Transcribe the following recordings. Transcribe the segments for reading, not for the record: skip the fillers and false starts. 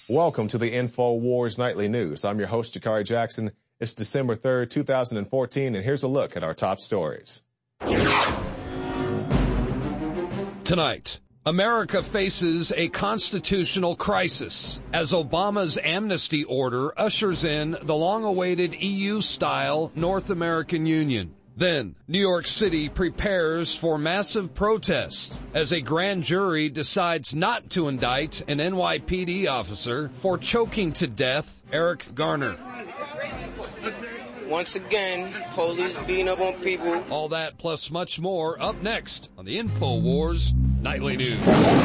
Welcome to the InfoWars Nightly News. I'm your host, Jakari Jackson. It's December 3rd, 2014, and here's a look at our top stories. Tonight, America faces a constitutional crisis as Obama's amnesty order ushers in the long-awaited EU-style North American Union. Then, New York City prepares for massive protest as a grand jury decides not to indict an NYPD officer for choking to death Eric Garner. Once again, police beating up on people. All that plus much more up next on the InfoWars Nightly News.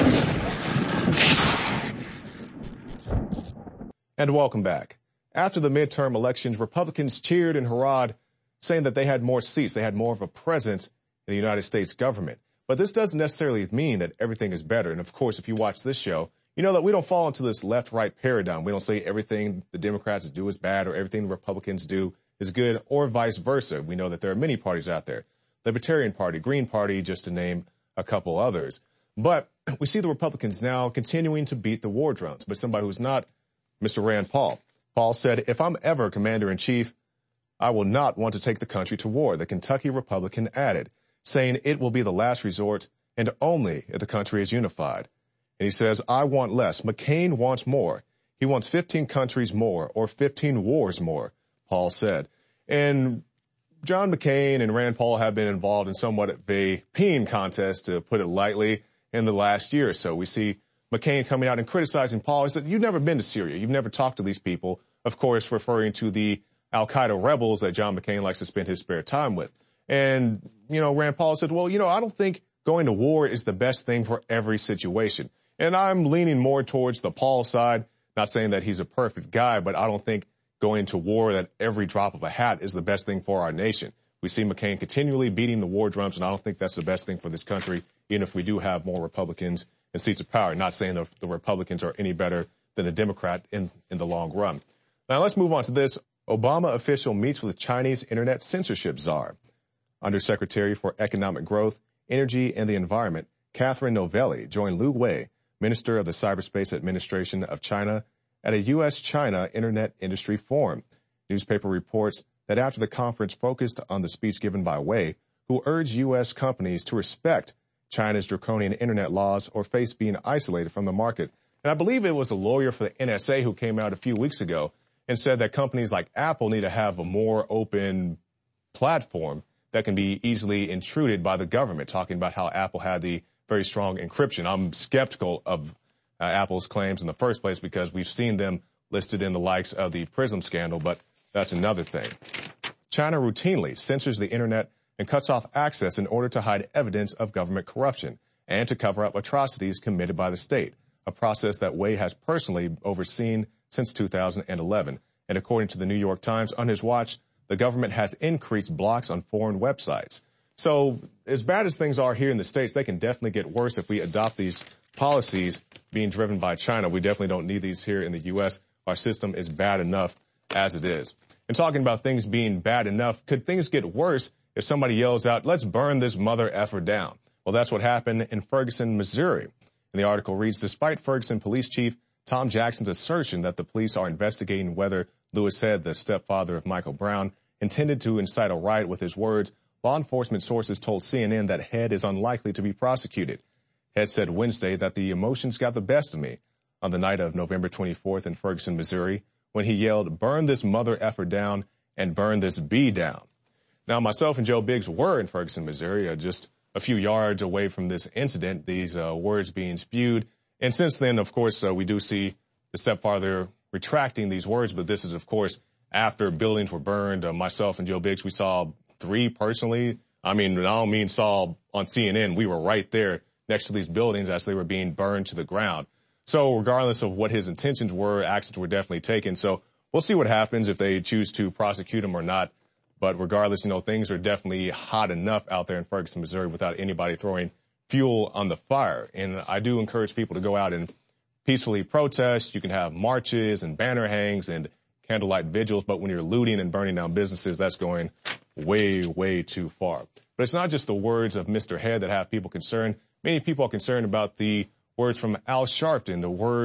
And welcome back. After the midterm elections, Republicans cheered and hurrahed, saying that they had more seats, they had more of a presence in the United States government. But this doesn't necessarily mean that everything is better. And of course, if you watch this show, you know that we don't fall into this left-right paradigm. We don't say everything the Democrats do is bad or everything the Republicans do is good, or vice versa. We know that there are many parties out there. Libertarian Party, Green Party, just to name a couple others. But we see the Republicans now continuing to beat the war drums. But somebody who's not, Mr. Rand Paul. Paul said, if I'm ever commander-in-chief, I will not want to take the country to war, the Kentucky Republican added, saying it will be the last resort and only if the country is unified. And he says, I want less. McCain wants more. He wants 15 countries more or 15 wars more, Paul said. And John McCain and Rand Paul have been involved in somewhat of a peeing contest, to put it lightly, in the last year or so. We see McCain coming out and criticizing Paul. He said, you've never been to Syria. You've never talked to these people, of course, referring to the Al-Qaeda rebels that John McCain likes to spend his spare time with. And, Rand Paul said, well, I don't think going to war is the best thing for every situation. And I'm leaning more towards the Paul side, not saying that he's a perfect guy, but I don't think going to war at every drop of a hat is the best thing for our nation. We see McCain continually beating the war drums, and I don't think that's the best thing for this country, even if we do have more Republicans in seats of power. Not saying the Republicans are any better than the Democrat in the long run. Now let's move on to this. Obama official meets with Chinese internet censorship czar. Undersecretary for Economic Growth, Energy, and the Environment, Catherine Novelli, joined Liu Wei, Minister of the Cyberspace Administration of China, at a U.S.-China Internet Industry Forum. Newspaper reports that after the conference focused on the speech given by Wei, who urged U.S. companies to respect China's draconian internet laws or face being isolated from the market. And I believe it was a lawyer for the NSA who came out a few weeks ago and said that companies like Apple need to have a more open platform that can be easily intruded by the government, talking about how Apple had the very strong encryption. I'm skeptical of Apple's claims in the first place because we've seen them listed in the likes of the PRISM scandal, but that's another thing. China routinely censors the internet and cuts off access in order to hide evidence of government corruption and to cover up atrocities committed by the state, a process that Wei has personally overseen since 2011. And according to the New York Times, on his watch, the government has increased blocks on foreign websites. So as bad as things are here in the States, they can definitely get worse if we adopt these policies being driven by China. We definitely don't need these here in the U.S. Our system is bad enough as it is. And talking about things being bad enough, could things get worse if somebody yells out, let's burn this mother effer down? Well, that's what happened in Ferguson, Missouri. And the article reads, despite Ferguson Police Chief Tom Jackson's assertion that the police are investigating whether Louis Head, the stepfather of Michael Brown, intended to incite a riot with his words, law enforcement sources told CNN that Head is unlikely to be prosecuted. Head said Wednesday that the emotions got the best of me on the night of November 24th in Ferguson, Missouri, when he yelled, burn this mother effer down and burn this bee down. Now, myself and Joe Biggs were in Ferguson, Missouri, just a few yards away from this incident, these words being spewed. And since then, of course, we do see the stepfather retracting these words, but this is, of course, after buildings were burned. Myself and Joe Biggs, we saw 3 personally. I don't mean saw on CNN. We were right there next to these buildings as they were being burned to the ground. So regardless of what his intentions were, actions were definitely taken. So we'll see what happens if they choose to prosecute him or not. But regardless, things are definitely hot enough out there in Ferguson, Missouri without anybody throwing fuel on the fire. And I do encourage people to go out and peacefully protest. You can have marches and banner hangs and candlelight vigils. But when you're looting and burning down businesses, that's going way, way too far. But it's not just the words of Mr. Head that have people concerned. Many people are concerned about the words from Al Sharpton, the words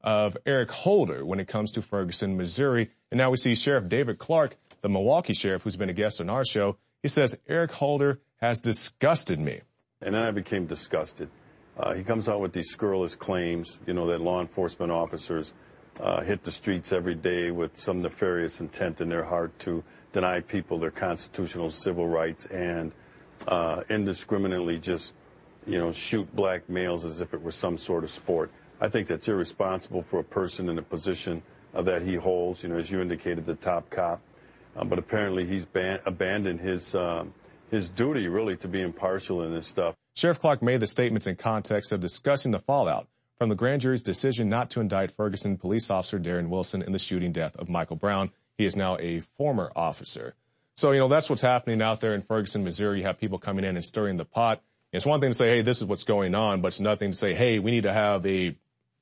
of Eric Holder when it comes to Ferguson, Missouri. And now we see Sheriff David Clark, the Milwaukee sheriff, who's been a guest on our show. He says, Eric Holder has disgusted me. And then I became disgusted. He comes out with these scurrilous claims, that law enforcement officers hit the streets every day with some nefarious intent in their heart to deny people their constitutional civil rights and indiscriminately just, shoot black males as if it were some sort of sport. I think that's irresponsible for a person in a position that he holds, as you indicated, the top cop. But apparently he's abandoned his duty, really, to be impartial in this stuff. Sheriff Clark made the statements in context of discussing the fallout from the grand jury's decision not to indict Ferguson police officer Darren Wilson in the shooting death of Michael Brown. He is now a former officer. So, that's what's happening out there in Ferguson, Missouri. You have people coming in and stirring the pot. And it's one thing to say, hey, this is what's going on, but it's nothing to say, hey, we need to have a,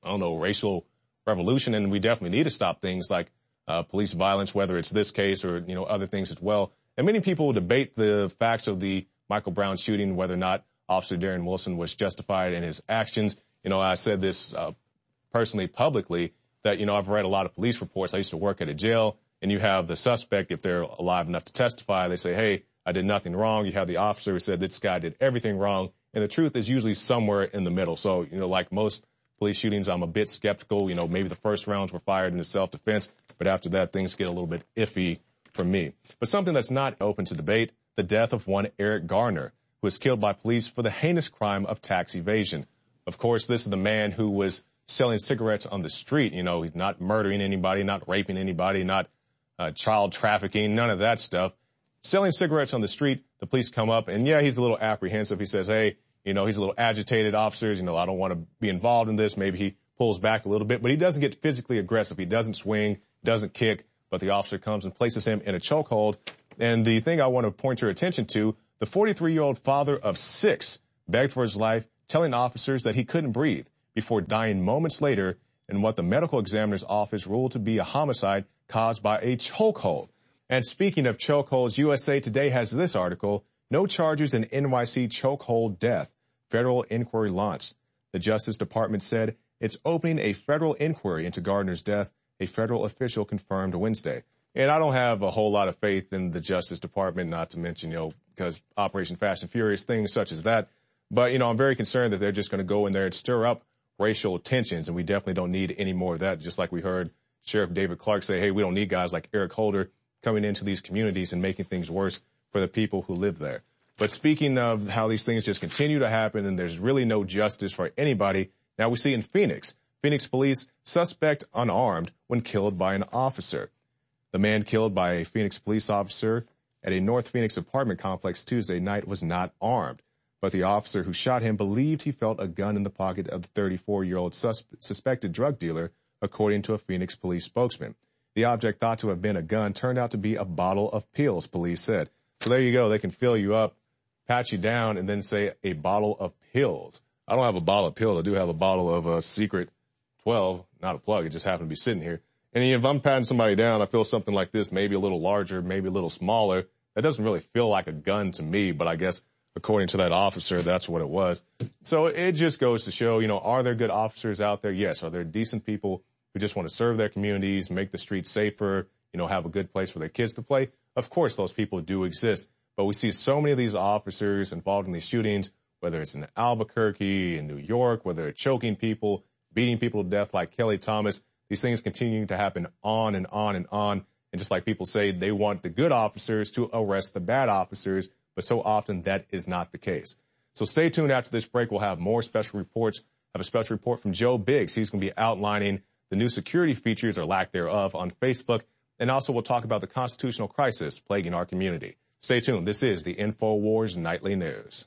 racial revolution, and we definitely need to stop things like police violence, whether it's this case or, other things as well. And many people debate the facts of the Michael Brown shooting, whether or not Officer Darren Wilson was justified in his actions. I said this personally, publicly, that, I've read a lot of police reports. I used to work at a jail, and you have the suspect, if they're alive enough to testify, they say, hey, I did nothing wrong. You have the officer who said this guy did everything wrong. And the truth is usually somewhere in the middle. So, like most police shootings, I'm a bit skeptical. Maybe the first rounds were fired into self-defense, but after that, things get a little bit iffy for me. But something that's not open to debate, the death of one Eric Garner, who was killed by police for the heinous crime of tax evasion. Of course, this is the man who was selling cigarettes on the street. He's not murdering anybody, not raping anybody, not child trafficking, none of that stuff. Selling cigarettes on the street, the police come up, and yeah, he's a little apprehensive. He says, hey, he's a little agitated, officers. I don't want to be involved in this. Maybe he pulls back a little bit, but he doesn't get physically aggressive. He doesn't swing, doesn't kick, but the officer comes and places him in a chokehold. And the thing I want to point your attention to, the 43-year-old father of 6 begged for his life, telling officers that he couldn't breathe before dying moments later in what the medical examiner's office ruled to be a homicide caused by a chokehold. And speaking of chokeholds, USA Today has this article, no charges in NYC chokehold death. Federal inquiry launched. The Justice Department said it's opening a federal inquiry into Gardner's death, a federal official confirmed Wednesday. And I don't have a whole lot of faith in the Justice Department, not to mention, because Operation Fast and Furious, things such as that. But, I'm very concerned that they're just going to go in there and stir up racial tensions, and we definitely don't need any more of that, just like we heard Sheriff David Clark say, hey, we don't need guys like Eric Holder coming into these communities and making things worse for the people who live there. But speaking of how these things just continue to happen and there's really no justice for anybody, now we see in Phoenix police suspect unarmed when killed by an officer. The man killed by a Phoenix police officer at a North Phoenix apartment complex Tuesday night was not armed, but the officer who shot him believed he felt a gun in the pocket of the 34-year-old suspected drug dealer, according to a Phoenix police spokesman. The object thought to have been a gun turned out to be a bottle of pills, police said. So there you go. They can fill you up, pat you down, and then say a bottle of pills. I don't have a bottle of pills. I do have a bottle of a Secret 12, not a plug. It just happened to be sitting here. And if I'm patting somebody down, I feel something like this, maybe a little larger, maybe a little smaller. That doesn't really feel like a gun to me, but I guess according to that officer, that's what it was. So it just goes to show, are there good officers out there? Yes. Are there decent people who just want to serve their communities, make the streets safer, have a good place for their kids to play? Of course, those people do exist. But we see so many of these officers involved in these shootings, whether it's in Albuquerque, in New York, whether they're choking people, beating people to death like Kelly Thomas. These things continue to happen on and on and on. And just like people say, they want the good officers to arrest the bad officers, but so often that is not the case. So stay tuned after this break. We'll have more special reports. I have a special report from Joe Biggs. He's going to be outlining the new security features or lack thereof on Facebook. And also we'll talk about the constitutional crisis plaguing our community. Stay tuned. This is the InfoWars Nightly News.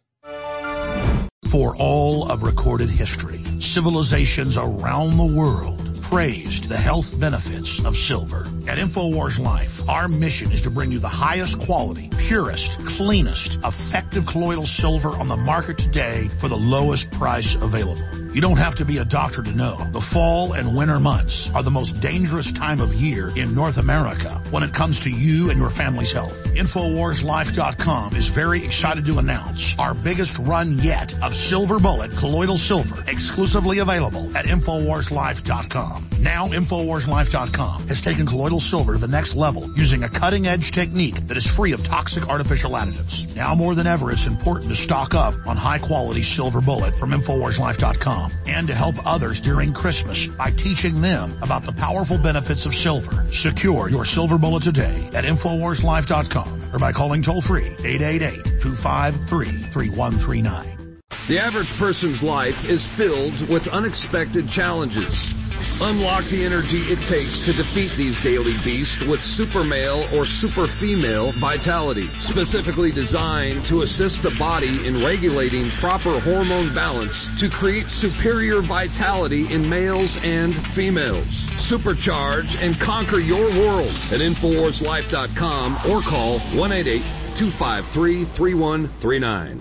For all of recorded history, civilizations around the world praised the health benefits of silver. At InfoWars Life, our mission is to bring you the highest quality, purest, cleanest, effective colloidal silver on the market today for the lowest price available. You don't have to be a doctor to know. The fall and winter months are the most dangerous time of year in North America when it comes to you and your family's health. InfoWarsLife.com is very excited to announce our biggest run yet of Silver Bullet colloidal silver, exclusively available at InfoWarsLife.com. Now InfoWarsLife.com has taken colloidal silver to the next level using a cutting-edge technique that is free of toxic artificial additives. Now more than ever, it's important to stock up on high-quality Silver Bullet from InfoWarsLife.com and to help others during Christmas by teaching them about the powerful benefits of silver. Secure your Silver Bullet today at InfoWarsLife.com or by calling toll-free 888-253-3139. The average person's life is filled with unexpected challenges. Unlock the energy it takes to defeat these daily beasts with Super Male or Super Female Vitality, specifically designed to assist the body in regulating proper hormone balance to create superior vitality in males and females. Supercharge and conquer your world at InfoWarsLife.com or call 1-888-253-3139.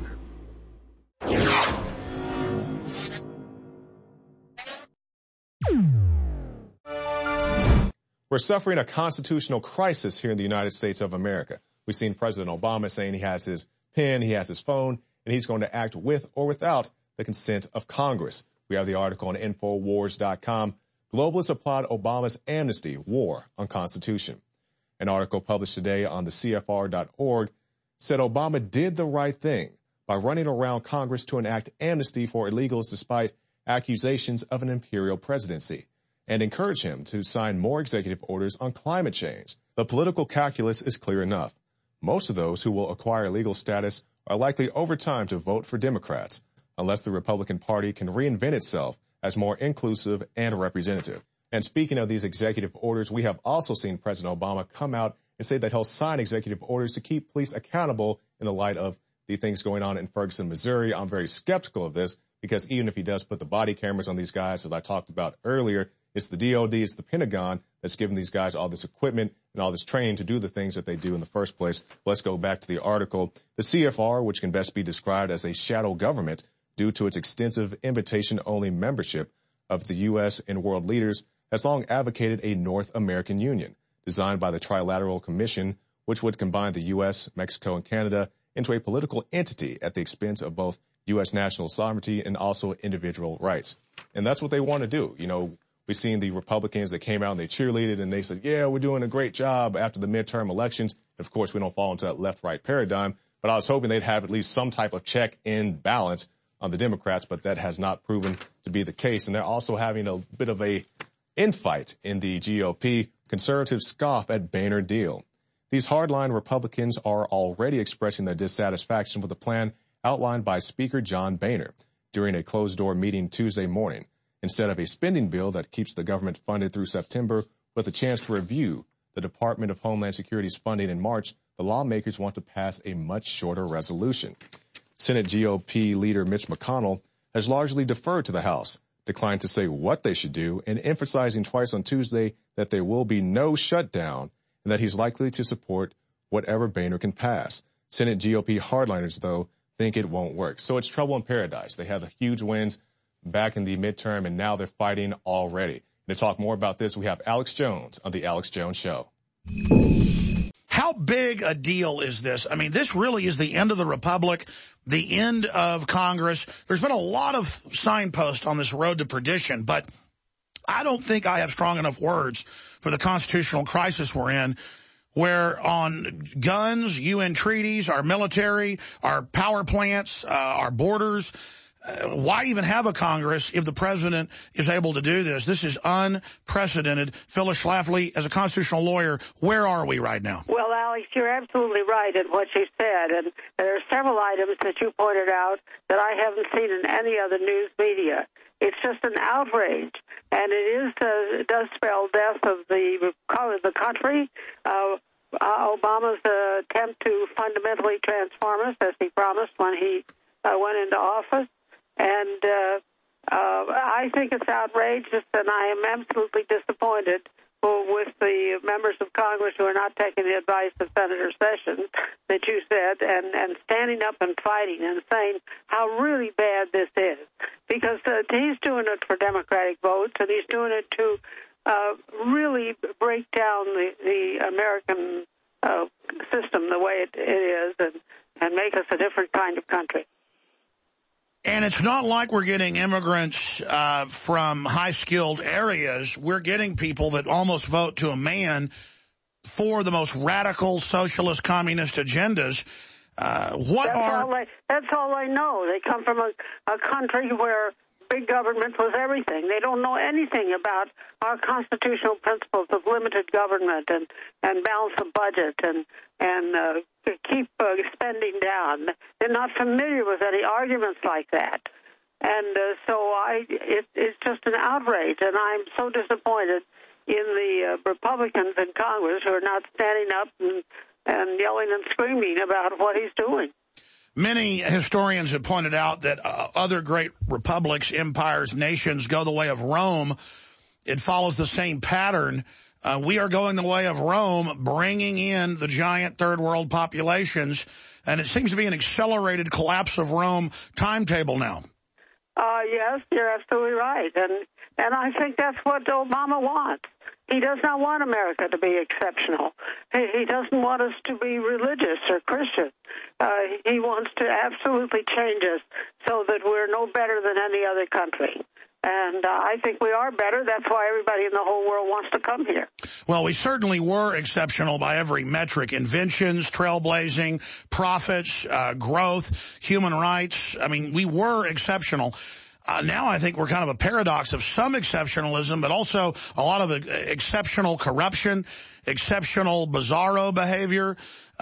We're suffering a constitutional crisis here in the United States of America. We've seen President Obama saying he has his pen, he has his phone, and he's going to act with or without the consent of Congress. We have the article on Infowars.com. Globalists applaud Obama's amnesty, war on Constitution. An article published today on the CFR.org said Obama did the right thing by running around Congress to enact amnesty for illegals despite accusations of an imperial presidency, and encourage him to sign more executive orders on climate change. The political calculus is clear enough. Most of those who will acquire legal status are likely over time to vote for Democrats, unless the Republican Party can reinvent itself as more inclusive and representative. And speaking of these executive orders, we have also seen President Obama come out and say that he'll sign executive orders to keep police accountable in the light of the things going on in Ferguson, Missouri. I'm very skeptical of this because even if he does put the body cameras on these guys, as I talked about earlier, it's the DOD, it's the Pentagon that's giving these guys all this equipment and all this training to do the things that they do in the first place. Let's go back to the article. The CFR, which can best be described as a shadow government due to its extensive invitation-only membership of the U.S. and world leaders, has long advocated a North American Union designed by the Trilateral Commission, which would combine the U.S., Mexico, and Canada into a political entity at the expense of both U.S. national sovereignty and also individual rights. And that's what they want to do. You know, we've seen the Republicans that came out and they cheerleaded and they said, yeah, we're doing a great job after the midterm elections. Of course, we don't fall into that left-right paradigm, but I was hoping they'd have at least some type of check and balance on the Democrats, but that has not proven to be the case. And they're also having a bit of a infight in the GOP. Conservatives scoff at Boehner deal. These hardline Republicans are already expressing their dissatisfaction with the plan outlined by Speaker John Boehner during a closed-door meeting Tuesday morning. Instead of a spending bill that keeps the government funded through September with a chance to review the Department of Homeland Security's funding in March, the lawmakers want to pass a much shorter resolution. Senate GOP leader Mitch McConnell has largely deferred to the House, declined to say what they should do, and emphasizing twice on Tuesday that there will be no shutdown and that he's likely to support whatever Boehner can pass. Senate GOP hardliners, though, think it won't work. So it's trouble in paradise. They had the huge wins back in the midterm, and now they're fighting already. To talk more about this, we have Alex Jones on The Alex Jones Show. How big a deal is this? I mean, this really is the end of the Republic, the end of Congress. There's been a lot of signposts on this road to perdition, but I don't think I have strong enough words for the constitutional crisis we're in, where on guns, UN treaties, our military, our power plants, our borders, why even have a Congress if the president is able to do this? This is unprecedented. Phyllis Schlafly, as a constitutional lawyer, where are we right now? Well, Alex, you're absolutely right in what you said. And there are several items that you pointed out that I haven't seen in any other news media. It's just an outrage. And it does spell death of the country. Obama's attempt to fundamentally transform us, as he promised when he went into office. And I think it's outrageous, and I am absolutely disappointed with the members of Congress who are not taking the advice of Senator Sessions that you said, and standing up and fighting and saying how really bad this is. Because he's doing it for Democratic votes, and he's doing it to really break down the American system the way it is and make us a different kind of country. And it's not like we're getting immigrants from high-skilled areas. We're getting people that almost vote to a man for the most radical socialist communist agendas. That's all I know. They come from a country where big government was everything. They don't know anything about our constitutional principles of limited government and balance of budget and keep spending down. They're not familiar with any arguments like that. And it's just an outrage, and I'm so disappointed in the Republicans in Congress who are not standing up and yelling and screaming about what he's doing. Many historians have pointed out that other great republics, empires, nations go the way of Rome. It follows the same pattern. We are going the way of Rome, bringing in the giant third world populations, and it seems to be an accelerated collapse of Rome timetable now. Yes, you're absolutely right, and I think that's what Obama wants. He does not want America to be exceptional. He doesn't want us to be religious or Christian. He wants to absolutely change us so that we're no better than any other country. And I think we are better. That's why everybody in the whole world wants to come here. Well, we certainly were exceptional by every metric. Inventions, trailblazing, profits, growth, human rights. I mean, we were exceptional. Now I think we're kind of a paradox of some exceptionalism, but also a lot of exceptional corruption, exceptional bizarro behavior.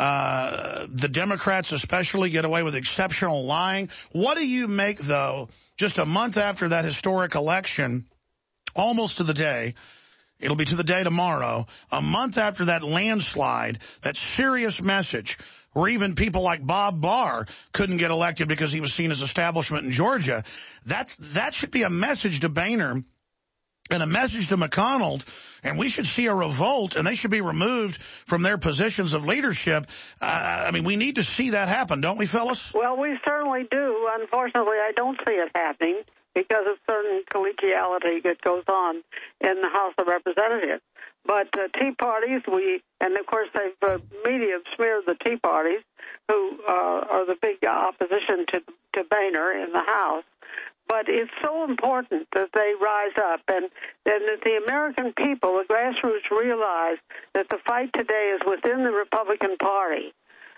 The Democrats especially get away with exceptional lying. What do you make, though, just a month after that historic election, almost to the day, it'll be to the day tomorrow, a month after that landslide, that serious message where even people like Bob Barr couldn't get elected because he was seen as establishment in Georgia. That should be a message to Boehner and a message to McConnell, and we should see a revolt, and they should be removed from their positions of leadership. I mean, we need to see that happen, don't we, Phyllis? Well, we certainly do. Unfortunately, I don't see it happening because of certain collegiality that goes on in the House of Representatives. But Tea Parties, and of course, media have smeared the Tea Parties, who are the big opposition to Boehner in the House. But it's so important that they rise up and that the American people, the grassroots, realize that the fight today is within the Republican Party.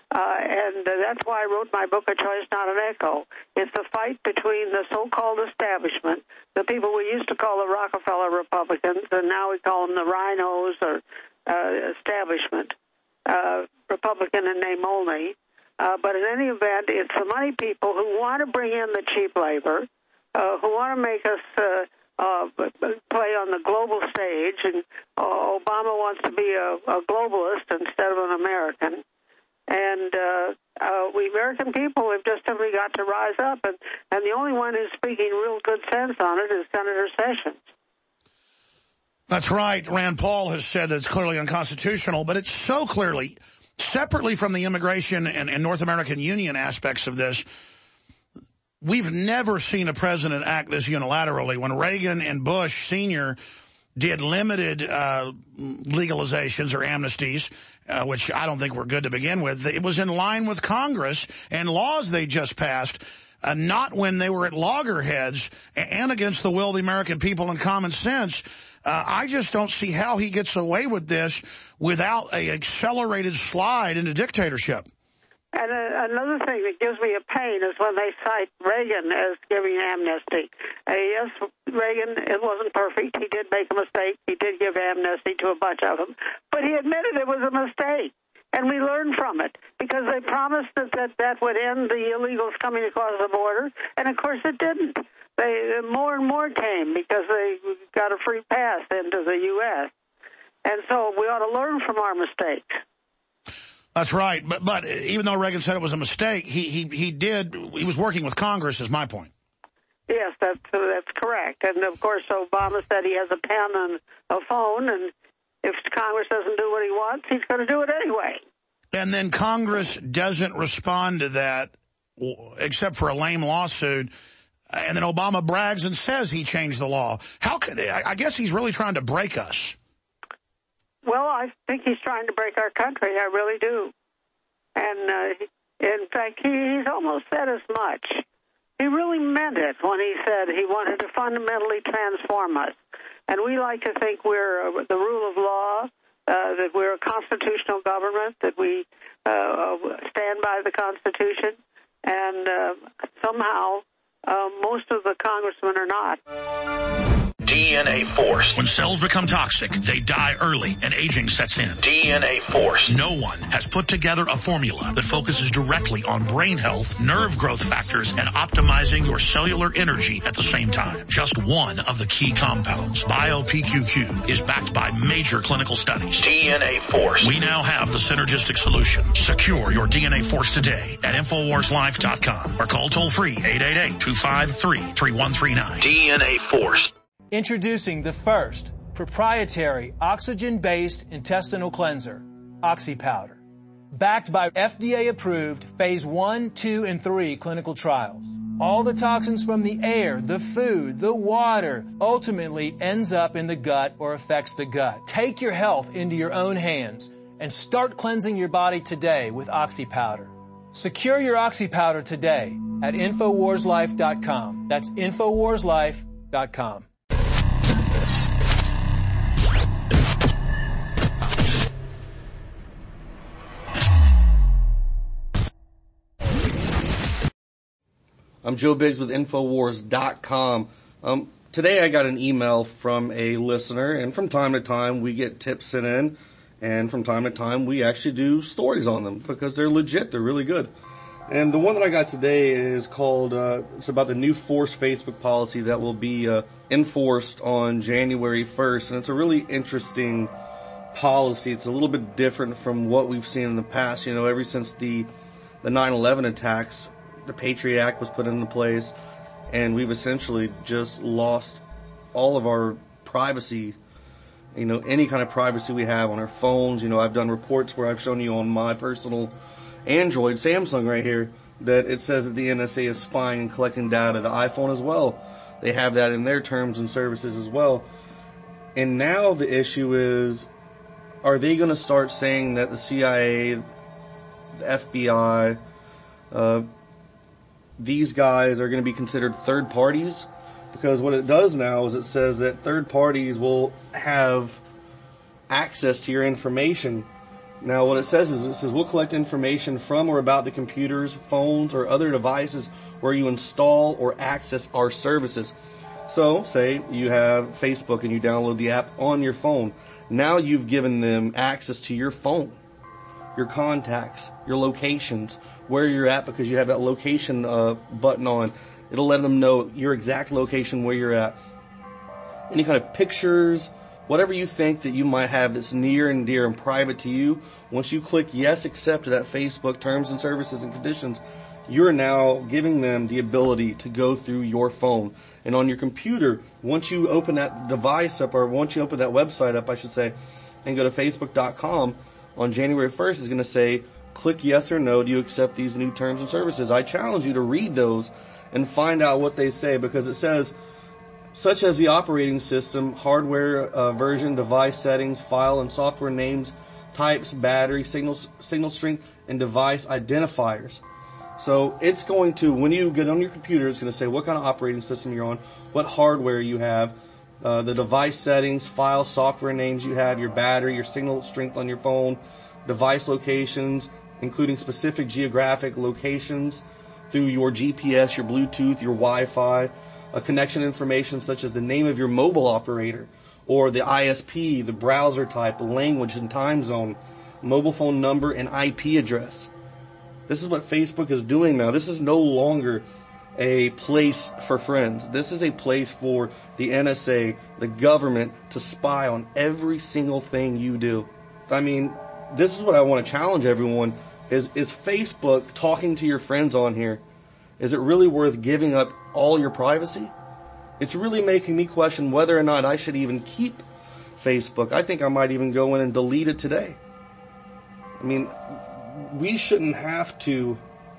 And that's why I wrote my book, A Choice, Not an Echo. It's the fight between the so-called establishment, the people we used to call the Rockefeller Republicans, and now we call them the Rhinos or establishment, Republican in name only. But in any event, it's the money people who want to bring in the cheap labor, who want to make us play on the global stage, and Obama wants to be a globalist instead of an American. And we American people have just simply got to rise up, and the only one who's speaking real good sense on it is Senator Sessions. That's right. Rand Paul has said that it's clearly unconstitutional, but it's so clearly, separately from the immigration and North American Union aspects of this, we've never seen a president act this unilaterally. When Reagan and Bush Sr. did limited legalizations or amnesties, which I don't think were good to begin with, it was in line with Congress and laws they just passed, not when they were at loggerheads and against the will of the American people and common sense. I just don't see how he gets away with this without an accelerated slide into dictatorship. And another thing that gives me a pain is when they cite Reagan as giving amnesty. Yes, Reagan, it wasn't perfect. He did make a mistake. He did give amnesty to a bunch of them. But he admitted it was a mistake. And we learned from it because they promised that would end the illegals coming across the border. And, of course, it didn't. More and more came because they got a free pass into the U.S. And so we ought to learn from our mistakes. That's right. But even though Reagan said it was a mistake, he was working with Congress, is my point. Yes, that's correct. And, of course, Obama said he has a pen and a phone, and if Congress doesn't do what he wants, he's going to do it anyway. And then Congress doesn't respond to that except for a lame lawsuit. And then Obama brags and says he changed the law. How could I guess he's really trying to break us. Well, I think he's trying to break our country. I really do. And in fact, he's almost said as much. He really meant it when he said he wanted to fundamentally transform us. And we like to think we're the rule of law, that we're a constitutional government, that we stand by the Constitution. And somehow, most of the congressmen are not. DNA Force. When cells become toxic, they die early and aging sets in. DNA Force. No one has put together a formula that focuses directly on brain health, nerve growth factors, and optimizing your cellular energy at the same time. Just one of the key compounds, BioPQQ, is backed by major clinical studies. DNA Force. We now have the synergistic solution. Secure your DNA Force today at InfoWarsLife.com or call toll-free 888-253-3139. DNA Force. Introducing the first proprietary oxygen-based intestinal cleanser, OxyPowder. Backed by FDA-approved phase 1, 2, and 3 clinical trials. All the toxins from the air, the food, the water ultimately ends up in the gut or affects the gut. Take your health into your own hands and start cleansing your body today with OxyPowder. Secure your OxyPowder today at InfoWarsLife.com. That's InfoWarsLife.com. I'm Joe Biggs with Infowars.com. Today I got an email from a listener, and from time to time we get tips sent in, and from time to time we actually do stories on them because they're legit, they're really good. And the one that I got today is called, it's about the new Force Facebook policy that will be enforced on January 1st, and it's a really interesting policy. It's a little bit different from what we've seen in the past. You know, ever since the 9/11 attacks, the Patriot Act was put into place, and we've essentially just lost all of our privacy, you know, any kind of privacy we have on our phones. You know, I've done reports where I've shown you on my personal Android, Samsung right here, that it says that the NSA is spying and collecting data. The iPhone as well, they have that in their terms and services as well. And now the issue is, are they going to start saying that the CIA, the FBI, these guys are going to be considered third parties? Because what it does now is it says that third parties will have access to your information. Now what it says is, it says we'll collect information from or about the computers, phones, or other devices where you install or access our services. So, say you have Facebook and you download the app on your phone. Now you've given them access to your phone, your contacts, your locations, where you're at, because you have that location button on. It'll let them know your exact location where you're at. Any kind of pictures, whatever you think that you might have that's near and dear and private to you, once you click yes, accept to that Facebook terms and services and conditions, you're now giving them the ability to go through your phone. And on your computer, once you open that device up, or once you open that website up, I should say, and go to Facebook.com, on January 1st is going to say, click yes or no, do you accept these new terms and services? I challenge you to read those and find out what they say, because it says, such as the operating system, hardware version, device settings, file and software names, types, battery, signal strength, and device identifiers. So it's going to, when you get on your computer, it's going to say what kind of operating system you're on, what hardware you have, the device settings, file, software names you have, your battery, your signal strength on your phone, device locations, including specific geographic locations through your GPS, your Bluetooth, your Wi-Fi, connection information such as the name of your mobile operator, or the ISP, the browser type, the language and time zone, mobile phone number, and IP address. This is what Facebook is doing now. This is no longer a place for friends. This is a place for the NSA, the government, to spy on every single thing you do. I mean, this is what I want to challenge everyone. Is Facebook talking to your friends on here? Is it really worth giving up all your privacy? It's really making me question whether or not I should even keep Facebook. I think I might even go in and delete it today. I mean, we shouldn't have to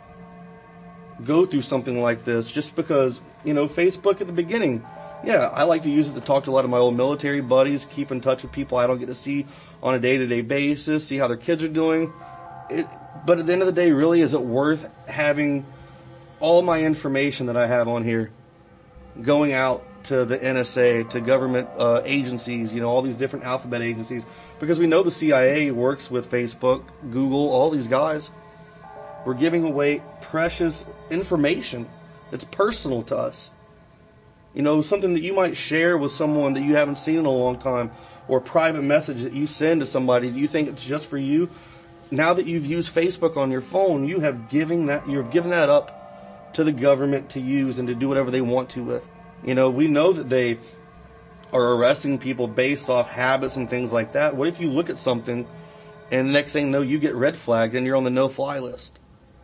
go through something like this just because, Facebook at the beginning, yeah, I like to use it to talk to a lot of my old military buddies, keep in touch with people I don't get to see on a day-to-day basis, see how their kids are doing. But at the end of the day, really, is it worth having all my information that I have on here going out to the NSA, to government agencies, all these different alphabet agencies? Because we know the CIA works with Facebook, Google, all these guys. We're giving away precious information that's personal to us. Something that you might share with someone that you haven't seen in a long time, or a private message that you send to somebody that you think it's just for you. Now that you've used Facebook on your phone, you've given that up to the government to use and to do whatever they want to with. We know that they are arresting people based off habits and things like that. What if you look at something and the next thing you know, you get red flagged and you're on the no-fly list?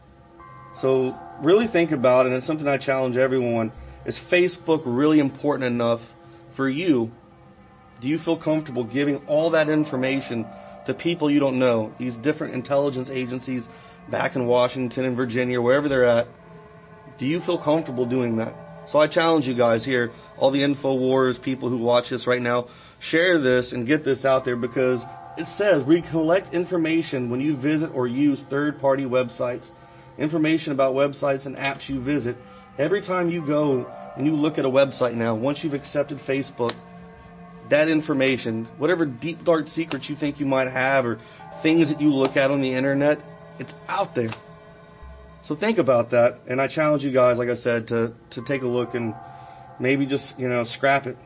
So really think about it, and it's something I challenge everyone. Is Facebook really important enough for you? Do you feel comfortable giving all that information to people you don't know? These different intelligence agencies back in Washington and Virginia, wherever they're at. Do you feel comfortable doing that? So I challenge you guys here, all the InfoWars people who watch this right now, share this and get this out there, because it says we collect information when you visit or use third-party websites. Information about websites and apps you visit. Every time you go and you look at a website now, once you've accepted Facebook, that information, whatever deep, dark secrets you think you might have or things that you look at on the internet, it's out there. So think about that, and I challenge you guys, like I said, to take a look and maybe just, scrap it.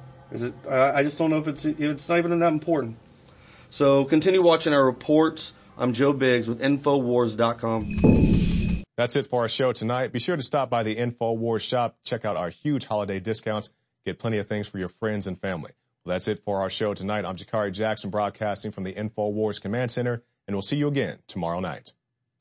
I just don't know if it's not even that important. So continue watching our reports. I'm Joe Biggs with Infowars.com. That's it for our show tonight. Be sure to stop by the InfoWars shop. Check out our huge holiday discounts. Get plenty of things for your friends and family. Well, that's it for our show tonight. I'm Jakari Jackson, broadcasting from the InfoWars Command Center, and we'll see you again tomorrow night.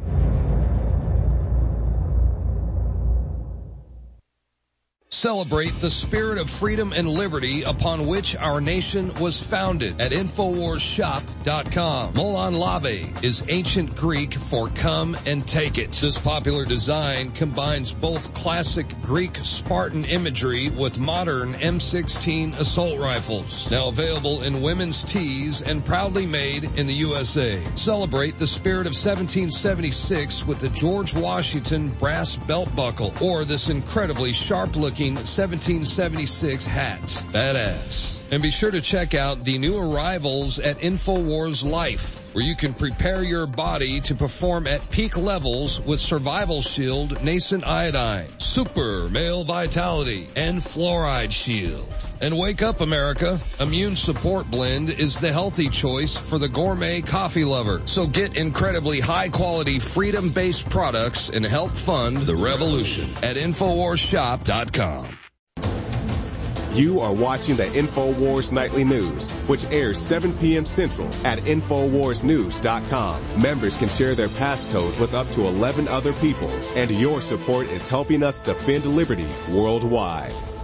Celebrate the spirit of freedom and liberty upon which our nation was founded at InfoWarsShop.com. Molon Lave is ancient Greek for come and take it. This popular design combines both classic Greek Spartan imagery with modern M16 assault rifles. Now available in women's tees and proudly made in the USA. Celebrate the spirit of 1776 with the George Washington brass belt buckle, or this incredibly sharp-looking 1776 hat. Badass. And be sure to check out the new arrivals at InfoWars Life, where you can prepare your body to perform at peak levels with Survival Shield, Nascent Iodine, Super Male Vitality, and Fluoride Shield. And wake up, America. Immune Support Blend is the healthy choice for the gourmet coffee lover. So get incredibly high-quality, freedom-based products and help fund the revolution at InfoWarsShop.com. You are watching the InfoWars Nightly News, which airs 7 p.m. Central at InfoWarsNews.com. Members can share their passcodes with up to 11 other people, and your support is helping us defend liberty worldwide.